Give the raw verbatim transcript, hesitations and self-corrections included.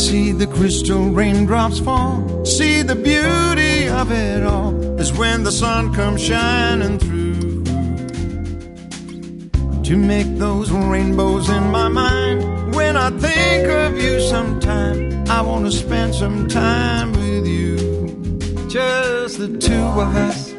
see the crystal raindrops fall, see the beauty of it all, is when the sun comes shining through. To make those rainbows in my mind, when I think of you sometime, I want to spend some time with you. Just the two of us,